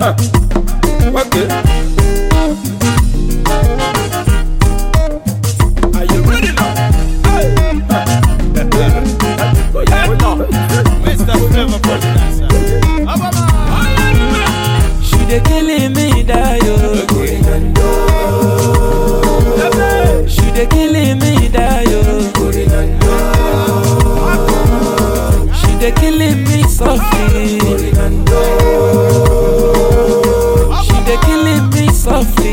Okay. Are you ready now? Mr. Flavor President. She dey killing me, Dayo. She dey killing me, Dayo. She dey killing me softly. She dey killing me softly.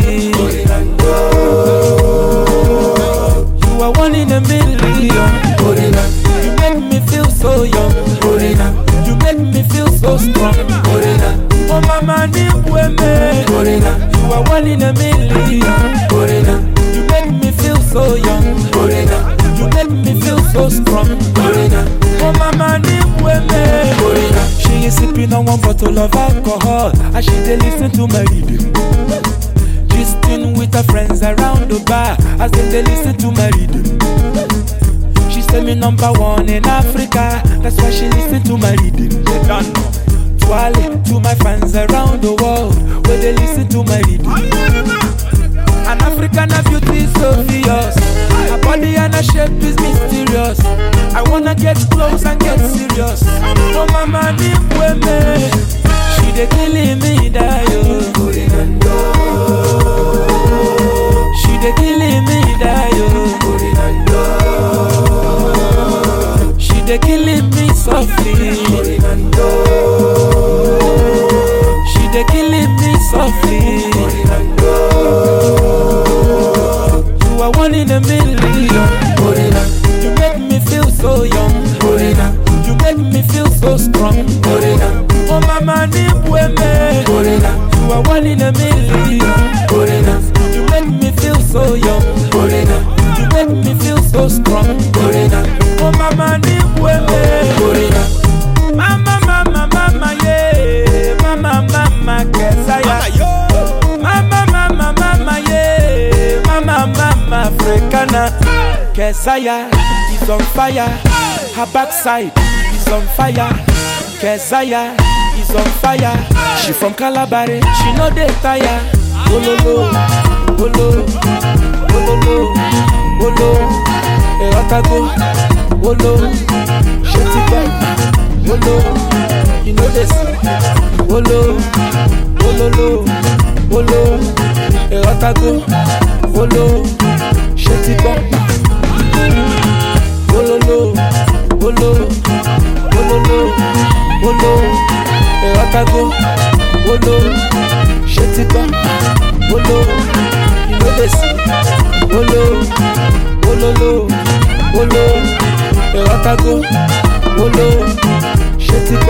You are one in a million. You make me feel so young. You make me feel so strong. Oh mama, you are one in a million. You make me feel so young. You make me feel so strong. Oh mama, she is sipping on one bottle of alcohol as she dey listen to my rhythm. Gisting with her friends around the bar as they listen to my rhythm. She say me #1 in Africa, that's why she listen to my rhythm. Twale to my fans around the world where they listen to my rhythm. An African beauty is so fierce. Her body and her shape is mysterious. I wanna get close and get serious. Oh mama, me. She dey killing me, Dayo. She dey killing me, Dayo. She dey killing me softly. She dey killing me softly. You are one in a million. You make me feel so young. You make me feel so strong. Oh mama, you are one in a million. You make me feel so young. You make me feel so strong. Oh mama, mama, yeah. Mama, Kesaya. Mama, yeah. Mama, Africana. Kesaya is on fire. Her backside is on fire. Kesaya is on fire. She from Calabar, she know they tire. Ololo, olo, ololo, olo, Otago, olo, Shetiba, olo, you know this, olo, ololo, olo, Otago, olo, Shetiba, ololo, olo, ololo, olo, Otago, olo, Shetiba, olo, you know this, olo, ololo, olo, Otago, olo, Shetiba.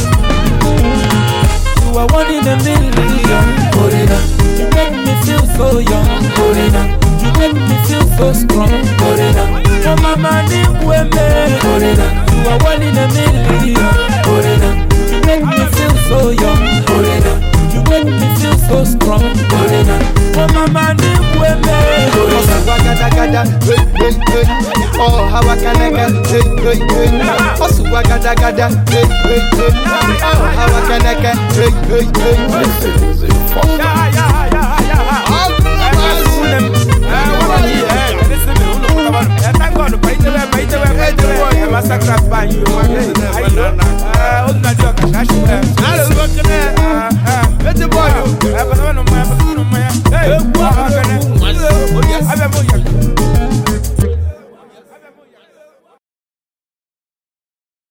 You are one in a million. You make me feel so young. You make me feel so strong. Oh mama, you are one in a million. You make me feel so young. You make me feel so strong. Oh mama, you Oh, how I can I get also I gada gada oh, how I can I get Massacre by you,